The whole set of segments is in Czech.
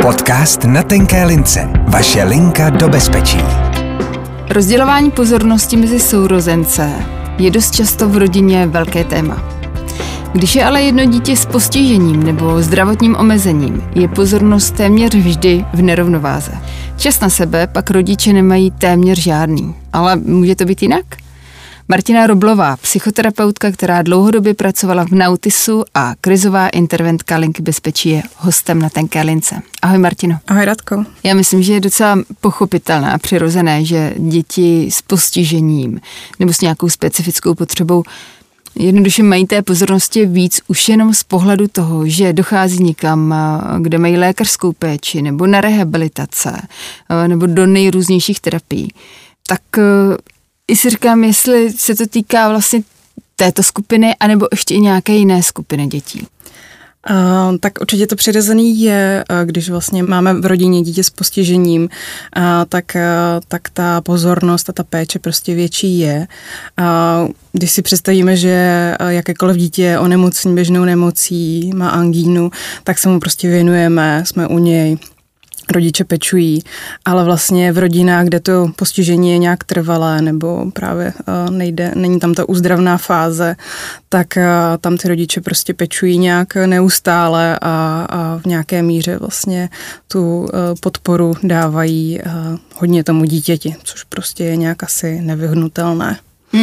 Podcast Na tenké lince. Vaše linka do bezpečí. Rozdělování pozornosti mezi sourozence je dost často v rodině velké téma. Když je ale jedno dítě s postižením nebo zdravotním omezením, je pozornost téměř vždy v nerovnováze. Čas na sebe pak rodiče nemají téměř žádný. Ale může to být jinak? Martina Roblová, psychoterapeutka, která dlouhodobě pracovala v Nautisu a krizová interventka linky bezpečí, je hostem Na tenké lince. Ahoj Martino. Ahoj Radko. Já myslím, že je docela pochopitelné a přirozené, že děti s postižením nebo s nějakou specifickou potřebou jednoduše mají té pozornosti víc už jenom z pohledu toho, že dochází někam, kde mají lékařskou péči nebo na rehabilitace nebo do nejrůznějších terapií. Tak i si říkám, jestli se to týká vlastně této skupiny, anebo ještě i nějaké jiné skupiny dětí. Tak určitě to přirozený je, když vlastně máme v rodině dítě s postižením, tak ta pozornost a ta péče prostě větší je. Když si představíme, že jakékoliv dítě onemocní běžnou nemocí, má angínu, tak se mu prostě věnujeme, jsme u něj. Rodiče pečují, ale vlastně v rodinách, kde to postižení je nějak trvalé nebo právě není tam ta uzdravná fáze, tak tam ty rodiče prostě pečují nějak neustále a v nějaké míře vlastně tu podporu dávají hodně tomu dítěti, což prostě je nějak asi nevyhnutelné.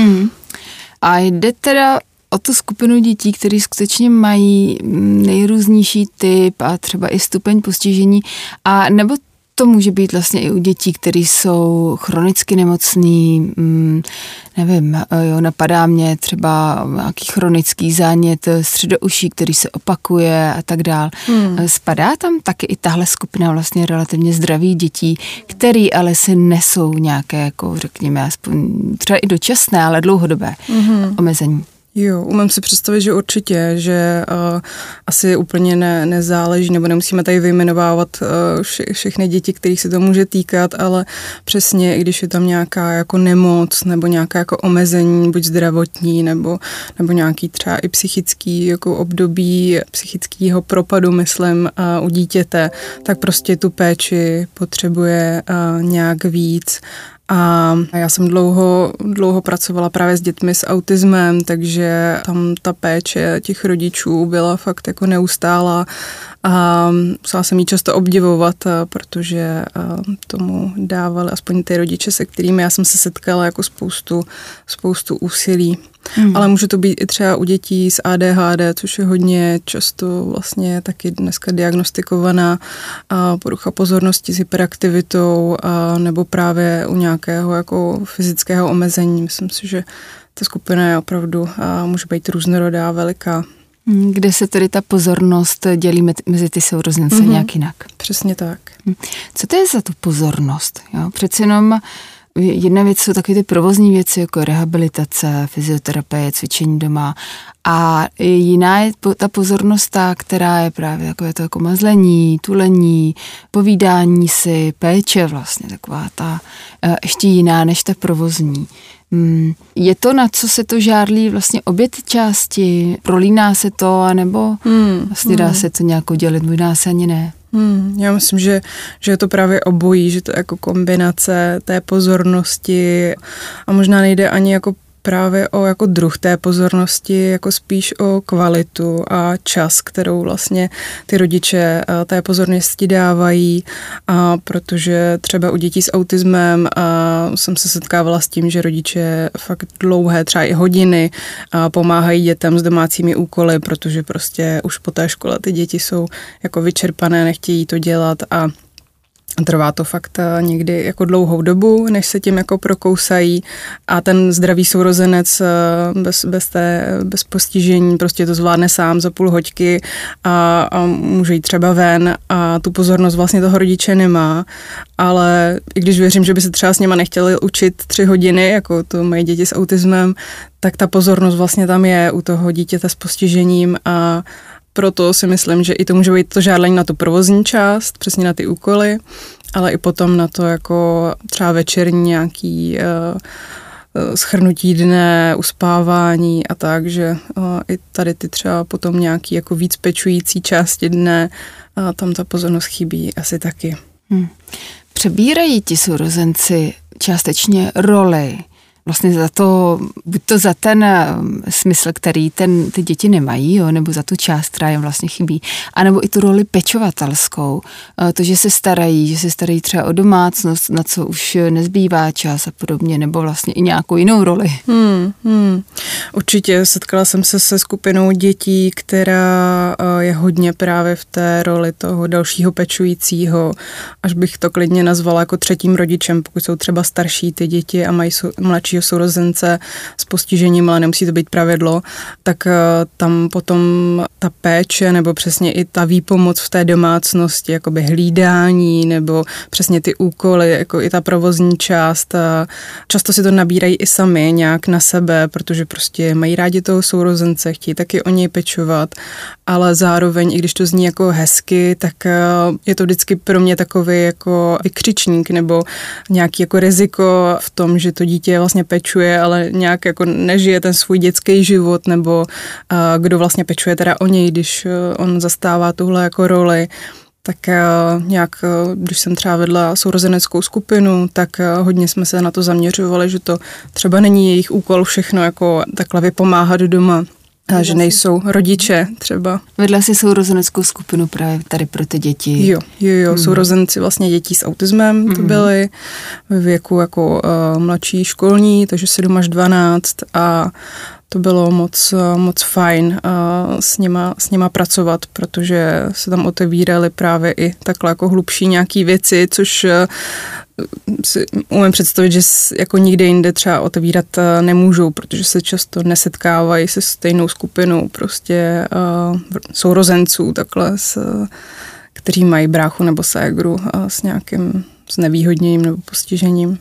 A jde teda o tu skupinu dětí, které skutečně mají nejrůznější typ a třeba i stupeň postižení, a nebo to může být vlastně i u dětí, které jsou chronicky nemocný, nevím, napadá mě třeba nějaký chronický zánět středouší, který se opakuje a tak dál. Spadá tam taky i tahle skupina vlastně relativně zdravých dětí, který ale si nesou nějaké, jako řekněme, aspoň třeba i dočasné, ale dlouhodobé omezení. Jo, umím si představit, že určitě, že asi úplně nezáleží, nebo nemusíme tady vyjmenovávat všechny děti, kterých se to může týkat, ale přesně, i když je tam nějaká jako nemoc, nebo nějaká jako omezení, buď zdravotní, nebo nějaký třeba i psychický jako období psychického propadu, myslím, u dítěte, tak prostě tu péči potřebuje nějak víc. A já jsem dlouho pracovala právě s dětmi s autismem, takže tam ta péče těch rodičů byla fakt jako neustálá a musela jsem jí často obdivovat, protože tomu dávali aspoň ty rodiče, se kterými já jsem se setkala, jako spoustu úsilí. Ale může to být i třeba u dětí s ADHD, což je hodně často vlastně taky dneska diagnostikovaná porucha pozornosti s hyperaktivitou, nebo právě u nějakého jako fyzického omezení. Myslím si, že ta skupina je opravdu může být různorodá, veliká. Kde se tedy ta pozornost dělí mezi ty sourozence nějak jinak? Přesně tak. Co to je za tu pozornost? Jo? Přeci jenom jedna věc jsou takové ty provozní věci, jako rehabilitace, fyzioterapie, cvičení doma, a jiná je ta pozornost, která je právě takové to jako mazlení, tulení, povídání si, péče vlastně, taková ta ještě jiná než ta provozní. Je to, na co se to žárlí vlastně obě ty části? Prolíná se to, anebo vlastně dá se to nějak dělit, možná se ani ne? Já myslím, že je to právě obojí, že to je jako kombinace té pozornosti a možná nejde ani jako právě o jako druh té pozornosti, jako spíš o kvalitu a čas, kterou vlastně ty rodiče té pozornosti dávají, a protože třeba u dětí s autismem jsem se setkávala s tím, že rodiče fakt dlouhé, třeba i hodiny, pomáhají dětem s domácími úkoly, protože prostě už po té škole ty děti jsou jako vyčerpané, nechtějí to dělat a trvá to fakt někdy jako dlouhou dobu, než se tím jako prokousají, a ten zdravý sourozenec bez postižení prostě to zvládne sám za půl hoďky a může jít třeba ven a tu pozornost vlastně toho rodiče nemá, ale i když věřím, že by se třeba s něma nechtěli učit 3 hodiny, jako to mají děti s autismem, tak ta pozornost vlastně tam je u toho dítěte s postižením, a proto si myslím, že i to může být to žádlení na tu provozní část, přesně na ty úkoly, ale i potom na to jako třeba večerní nějaký shrnutí dne, uspávání a tak, že i tady ty třeba potom nějaký jako víc pečující části dne, tam ta pozornost chybí asi taky. Přebírají ti sourozenci částečně roli vlastně za to, buď to za ten smysl, který ty děti nemají, jo, nebo za tu část, která jim vlastně chybí, anebo i tu roli pečovatelskou, to, že se starají třeba o domácnost, na co už nezbývá čas a podobně, nebo vlastně i nějakou jinou roli. Určitě setkala jsem se se skupinou dětí, která je hodně právě v té roli toho dalšího pečujícího, až bych to klidně nazvala jako třetím rodičem, pokud jsou třeba starší ty děti a mají mladšího sourozence s postižením, ale nemusí to být pravidlo, tak tam potom ta péče nebo přesně i ta výpomoc v té domácnosti, jakoby hlídání nebo přesně ty úkoly, jako i ta provozní část. Často si to nabírají i sami nějak na sebe, protože prostě mají rádi toho sourozence, chtějí taky o něj pečovat, ale zároveň, i když to zní jako hezky, tak je to vždycky pro mě takový jako vykřičník nebo nějaký jako riziko v tom, že to dítě vlastně pečuje, ale nějak jako nežije ten svůj dětský život, nebo kdo vlastně pečuje teda o něj, když on zastává tuhle jako roli. Tak nějak, když jsem třeba vedla sourozeneckou skupinu, tak hodně jsme se na to zaměřovali, že to třeba není jejich úkol všechno jako takhle vypomáhat doma. A že nejsou rodiče třeba. Vedla si sourozeneckou skupinu právě tady pro ty děti. Jo. Sourozenci vlastně dětí s autismem to byly ve věku jako mladší školní, takže 7 až 12 a to bylo moc fajn s nima pracovat, protože se tam otevíraly právě i takhle jako hlubší nějaký věci, což si umím představit, že jako nikde jinde třeba otevírat nemůžou, protože se často nesetkávají se stejnou skupinou prostě sourozenců takhle, kteří mají bráchu nebo ségru s nějakým znevýhodněním nebo postižením.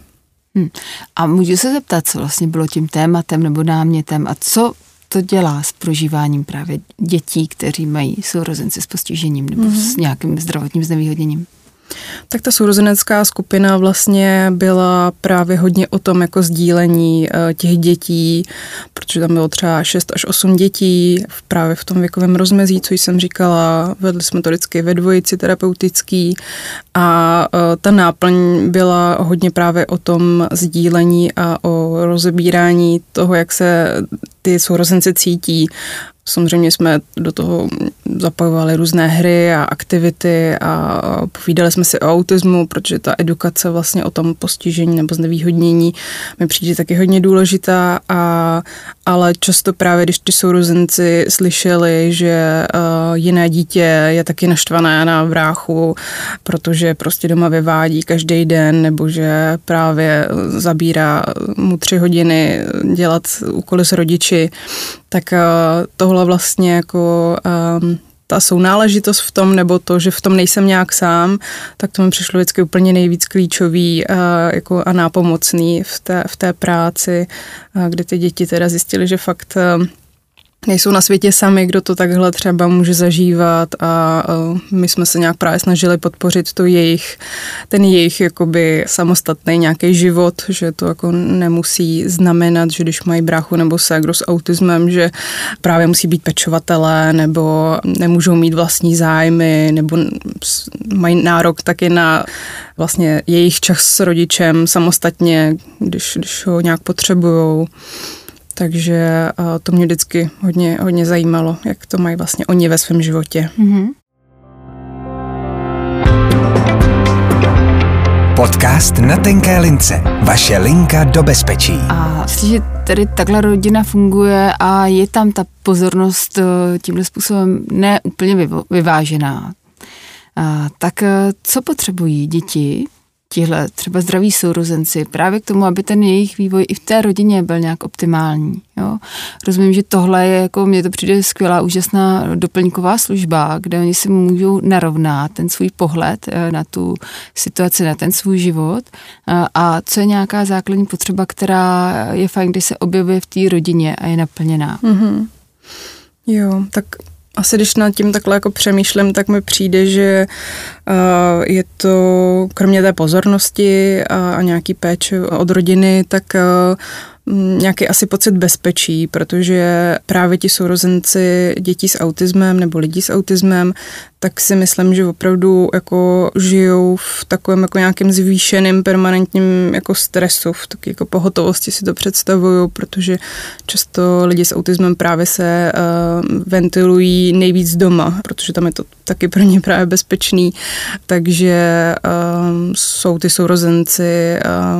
A můžu se zeptat, co vlastně bylo tím tématem nebo námětem a co to dělá s prožíváním právě dětí, kteří mají sourozenci s postižením nebo s nějakým zdravotním znevýhodněním? Tak ta sourozenecká skupina vlastně byla právě hodně o tom jako sdílení těch dětí, protože tam bylo třeba 6 až 8 dětí právě v tom věkovém rozmezí, co jsem říkala, vedli jsme to vždycky ve dvojici terapeutický a ta náplň byla hodně právě o tom sdílení a o rozebírání toho, jak se ty sourozenci cítí. Samozřejmě jsme do toho zapojovali různé hry a aktivity a povídali jsme si o autismu, protože ta edukace vlastně o tom postižení nebo znevýhodnění mi přijde taky hodně důležitá, ale často právě, když ty sourozenci slyšeli, že jiné dítě je taky naštvané na bráchu, protože prostě doma vyvádí každý den, nebo že právě zabírá mu 3 hodiny dělat úkoly s rodiči, tak tohle vlastně jako ta sounáležitost v tom, nebo to, že v tom nejsem nějak sám, tak to mi přišlo vždycky úplně nejvíc klíčový jako a nápomocný v té práci, kde ty děti teda zjistily, že fakt nejsou na světě sami, kdo to takhle třeba může zažívat a my jsme se nějak právě snažili podpořit ten jejich jakoby samostatný nějaký život, že to jako nemusí znamenat, že když mají bráchu nebo ségru s autismem, že právě musí být pečovatelé nebo nemůžou mít vlastní zájmy nebo mají nárok taky na vlastně jejich čas s rodičem samostatně, když ho nějak potřebujou. Takže to mě vždycky hodně zajímalo, jak to mají vlastně oni ve svém životě. Podcast Na tenké lince. Vaše linka do bezpečí. A jestliže tady takhle rodina funguje a je tam ta pozornost tímhle způsobem ne úplně vyvážená, tak co potřebují děti, tihle třeba zdraví sourozenci, právě k tomu, aby ten jejich vývoj i v té rodině byl nějak optimální. Jo? Rozumím, že tohle je, jako mně to přijde skvělá, úžasná doplňková služba, kde oni si můžou narovnat ten svůj pohled na tu situaci, na ten svůj život a co je nějaká základní potřeba, která je fajn, když se objevuje v té rodině a je naplněná. Jo, tak asi když nad tím takhle jako přemýšlím, tak mi přijde, že je to kromě té pozornosti a nějaký péče od rodiny, tak nějaký asi pocit bezpečí, protože právě ti sourozenci dětí s autismem nebo lidí s autismem, tak si myslím, že opravdu jako žijou v takovém jako nějakém zvýšeném permanentním jako stresu, v takové jako pohotovosti si to představuju, protože často lidi s autismem právě se ventilují nejvíc doma, protože tam je to taky pro ně právě bezpečný, takže jsou ty sourozenci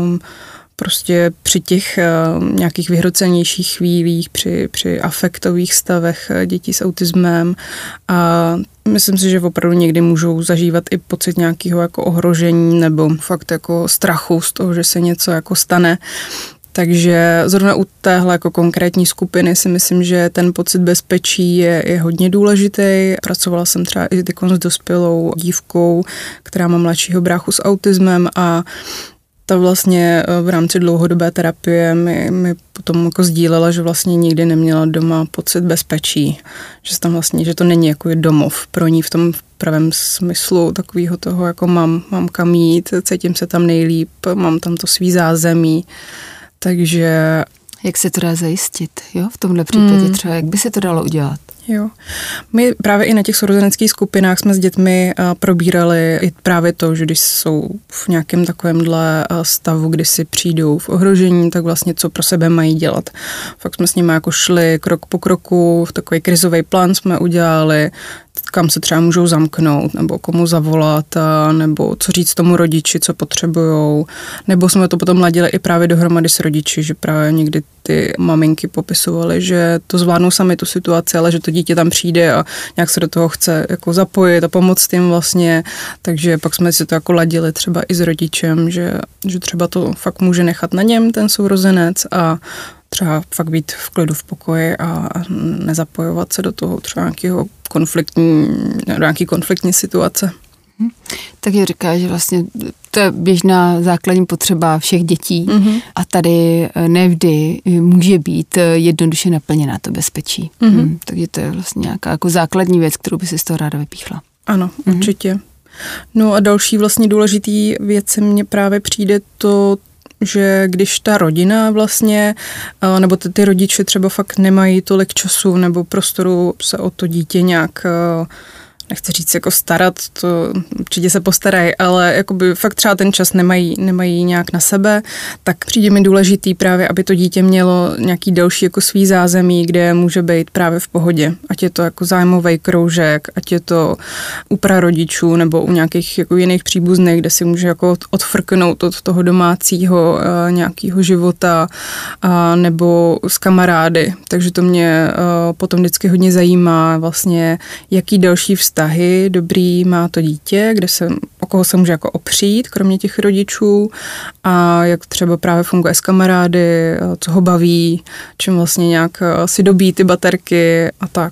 prostě při těch nějakých vyhrocenějších chvílích, při afektových stavech dětí s autismem a myslím si, že opravdu někdy můžou zažívat i pocit nějakého jako ohrožení nebo fakt jako strachu z toho, že se něco jako stane. Takže zrovna u téhle jako konkrétní skupiny si myslím, že ten pocit bezpečí je hodně důležitý. Pracovala jsem třeba i s dospělou dívkou, která má mladšího bráchu s autismem a ta vlastně v rámci dlouhodobé terapie mi potom jako sdílela, že vlastně nikdy neměla doma pocit bezpečí, že tam vlastně, že to není jako domov pro ní v tom pravém smyslu takového toho, jako mám kam jít, cítím se tam nejlíp, mám tam to svý zázemí, takže... Jak se to dá zajistit, jo, v tomhle případě třeba, jak by se to dalo udělat? Jo. My právě i na těch sourozeneckých skupinách jsme s dětmi probírali i právě to, že když jsou v nějakém takovémhle stavu, kdy si přijdou v ohrožení, tak vlastně co pro sebe mají dělat. Fakt jsme s nimi jako šli krok po kroku, v takový krizový plán jsme udělali, kam se třeba můžou zamknout, nebo komu zavolat, nebo co říct tomu rodiči, co potřebujou. Nebo jsme to potom ladili i právě dohromady s rodiči, že právě někdy ty maminky popisovaly, že to zvládnou sami tu situaci, ale že to dítě tam přijde a nějak se do toho chce jako zapojit a pomoct jim vlastně. Takže pak jsme si to jako ladili třeba i s rodičem, že třeba to fakt může nechat na něm ten sourozenec a třeba fakt být v klidu, v pokoji a nezapojovat se do toho třeba nějaký konfliktní situace. Tak je říká, že vlastně to je běžná základní potřeba všech dětí a tady nevždy může být jednoduše naplněná to bezpečí. Takže to je vlastně nějaká jako základní věc, kterou by si z toho ráda vypíchla. Ano, určitě. No a další vlastně důležitý věc mně právě přijde to, že když ta rodina vlastně, nebo ty rodiče třeba fakt nemají tolik času nebo prostoru se o to dítě nějak, nechci říct jako starat, to určitě se postarají, ale jakoby fakt třeba ten čas nemají nějak na sebe, tak přijde mi důležitý právě, aby to dítě mělo nějaký další jako svý zázemí, kde může být právě v pohodě. Ať je to jako zájmový kroužek, ať je to u prarodičů nebo u nějakých jako jiných příbuzných, kde si může jako odfrknout od toho domácího nějakého života nebo s kamarády. Takže to mě potom vždycky hodně zajímá vlastně, jaký další vztahy dobrý má to dítě, o koho se může jako opřít, kromě těch rodičů a jak třeba právě funguje s kamarády, co ho baví, čím vlastně nějak si dobíjí ty baterky a tak.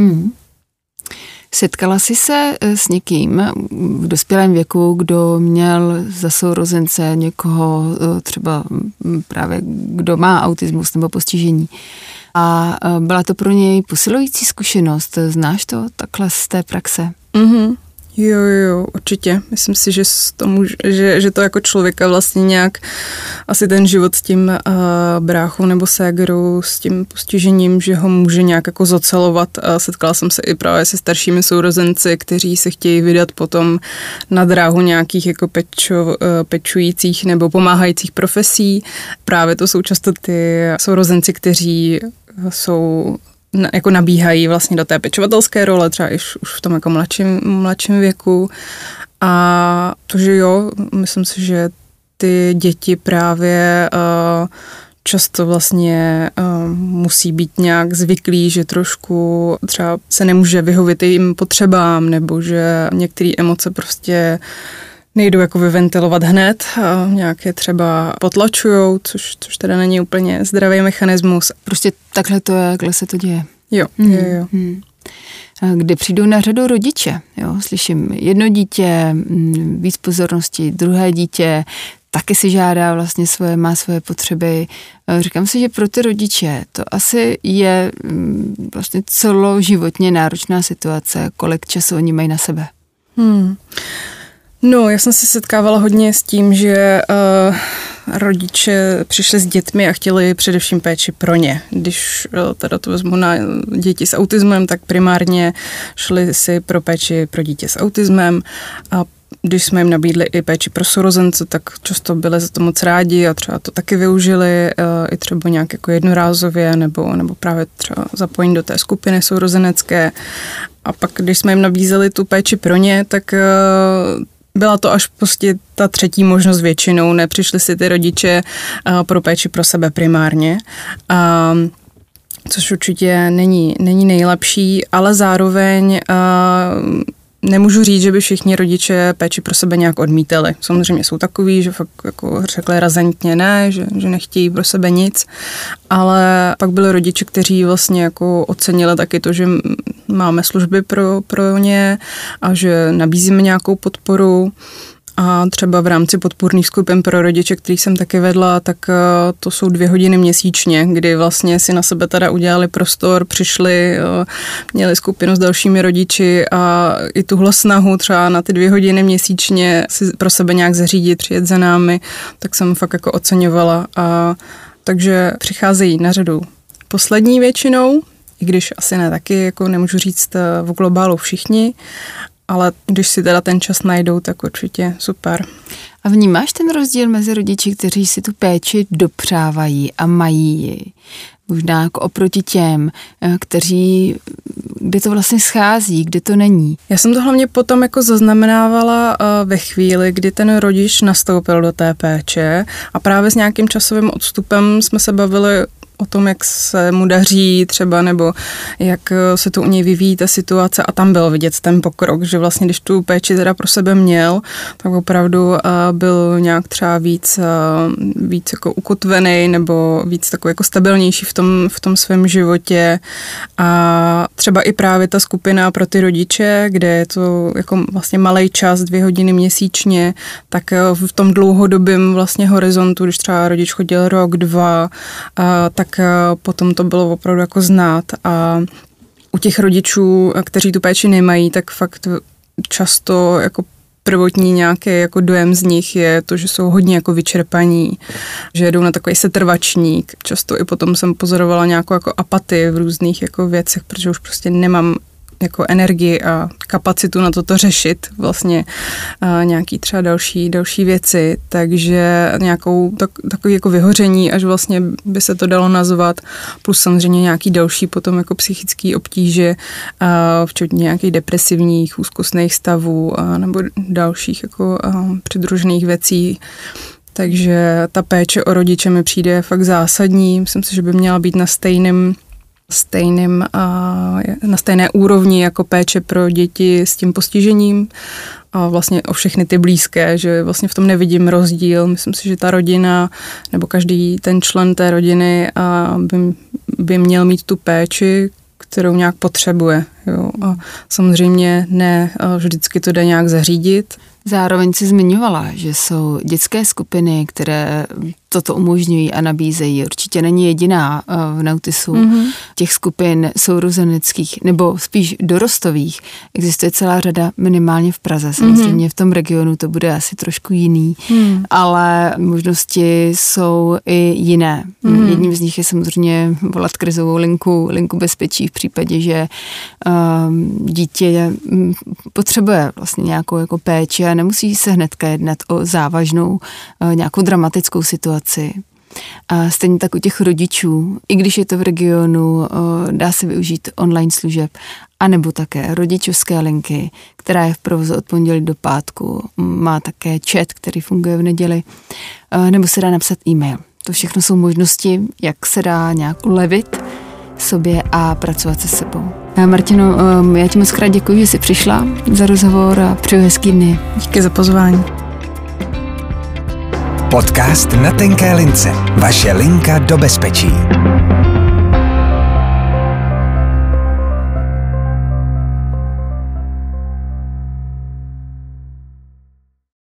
Setkala jsi se s někým v dospělém věku, kdo měl za sourozence někoho třeba právě, kdo má autismus nebo postižení? A byla to pro něj posilující zkušenost. Znáš to takhle z té praxe? Jo, určitě. Myslím si, že to jako člověka vlastně nějak asi ten život s tím bráchou nebo ségrou, s tím postižením, že ho může nějak jako zocelovat. Setkala jsem se i právě se staršími sourozenci, kteří se chtějí vydat potom na dráhu nějakých jako pečujících nebo pomáhajících profesí. Právě to jsou často ty sourozenci, kteří jsou jako nabíhají vlastně do té pečovatelské role, třeba už v tom jako mladším věku. A to, že jo, myslím si, že ty děti právě často vlastně musí být nějak zvyklí, že trošku třeba se nemůže vyhovět jejím potřebám, nebo že některé emoce prostě nejdou jako vyventilovat hned, nějak je třeba potlačujou, což teda není úplně zdravý mechanismus. Prostě takhle se to děje. Jo. Kdy přijdou na řadu rodiče, jo, slyším jedno dítě, víc pozornosti, druhé dítě, taky si žádá vlastně má svoje potřeby. Říkám si, že pro ty rodiče to asi je vlastně celoživotně náročná situace, kolik času oni mají na sebe. No, já jsem se setkávala hodně s tím, že rodiče přišli s dětmi a chtěli především péči pro ně. Když teda to vezmu na děti s autismem, tak primárně šli si pro péči pro dítě s autismem a když jsme jim nabídli i péči pro sourozence, tak často byli za to moc rádi a třeba to taky využili i třeba nějak jako jednorázově nebo právě třeba zapojení do té skupiny sourozenecké. A pak, když jsme jim nabízeli tu péči pro ně, tak byla to až prostě ta třetí možnost většinou. Nepřišli si ty rodiče pro péči pro sebe primárně. Což určitě není nejlepší, ale zároveň nemůžu říct, že by všichni rodiče péči pro sebe nějak odmítali. Samozřejmě jsou takový, že fakt jako řekli razantně ne, že nechtějí pro sebe nic, ale pak byli rodiče, kteří vlastně jako ocenili taky to, že máme služby pro ně a že nabízíme nějakou podporu. A třeba v rámci podpůrných skupin pro rodiče, který jsem taky vedla, tak to jsou 2 hodiny měsíčně, kdy vlastně si na sebe teda udělali prostor, přišli, měli skupinu s dalšími rodiči a i tuhle snahu třeba na ty 2 hodiny měsíčně si pro sebe nějak zařídit, přijet za námi, tak jsem fakt jako oceňovala. Takže přicházejí na řadu poslední většinou, i když asi ne taky, jako nemůžu říct v globálu všichni, ale když si teda ten čas najdou, tak určitě super. A vnímáš ten rozdíl mezi rodiči, kteří si tu péči dopřávají a mají ji? Možná jako oproti těm, kde to vlastně schází, kde to není. Já jsem to hlavně potom jako zaznamenávala ve chvíli, kdy ten rodič nastoupil do té péče a právě s nějakým časovým odstupem jsme se bavili o tom, jak se mu daří třeba, nebo jak se to u něj vyvíjí ta situace a tam byl vidět ten pokrok, že vlastně když tu péči teda pro sebe měl, tak opravdu byl nějak třeba víc jako ukotvený nebo víc takový jako stabilnější v tom svém životě a třeba i právě ta skupina pro ty rodiče, kde je to jako vlastně malej čas, 2 hodiny měsíčně, tak v tom dlouhodobém vlastně horizontu, když třeba rodič chodil rok, 2, tak potom to bylo opravdu jako znát a u těch rodičů, kteří tu péči nemají, tak fakt často jako prvotní nějaký jako dojem z nich je to, že jsou hodně jako vyčerpaní, že jedou na takový setrvačník. Často i potom jsem pozorovala nějakou jako apatii v různých jako věcech, protože už prostě nemám jako energii a kapacitu na toto řešit, vlastně nějaký třeba další věci, takže nějakou takový jako vyhoření, až vlastně by se to dalo nazvat, plus samozřejmě nějaký další potom jako psychický obtíže, včetně nějakých depresivních, úzkostných stavů nebo dalších jako přidružených věcí. Takže ta péče o rodiče mi přijde fakt zásadní. Myslím si, že by měla být na stejné úrovni jako péče pro děti s tím postižením a vlastně o všechny ty blízké, že vlastně v tom nevidím rozdíl. Myslím si, že ta rodina nebo každý ten člen té rodiny by měl mít tu péči, kterou nějak potřebuje. Jo. A samozřejmě ne vždycky to jde nějak zařídit. Zároveň si zmiňovala, že jsou dětské skupiny, které toto umožňují a nabízejí. Určitě není jediná v Nautisu. Těch skupin sourozeneckých nebo spíš dorostových existuje celá řada, minimálně v Praze. Samozřejmě v tom regionu to bude asi trošku jiný, ale možnosti jsou i jiné. Jedním z nich je samozřejmě volat krizovou linku bezpečí v případě, že dítě potřebuje vlastně nějakou jako péči a nemusí se hnedka jednat o závažnou nějakou dramatickou situaci. A stejně tak u těch rodičů, i když je to v regionu, dá se využít online služeb, anebo také rodičovské linky, která je v provozu od pondělí do pátku, má také chat, který funguje v neděli, nebo se dá napsat e-mail. To všechno jsou možnosti, jak se dá nějak ulevit sobě a pracovat se sebou. Martino, já ti moc krát děkuji, že jsi přišla za rozhovor a přeju hezký dny. Díky za pozvání. Podcast Na tenké lince. Vaše linka do bezpečí.